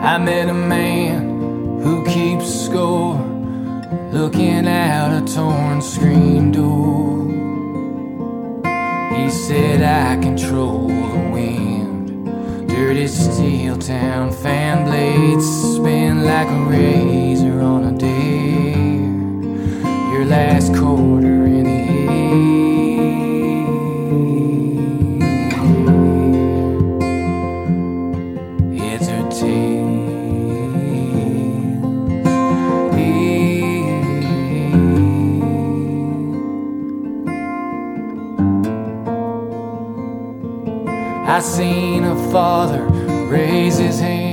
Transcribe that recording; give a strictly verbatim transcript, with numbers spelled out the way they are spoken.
I met a man who keeps score, looking out a torn screen door. He said, I control the wind, dirty steel town fan blades spin like a razor on a dare. Your last quarter in the air. It's her tale. I seen a father raise his hand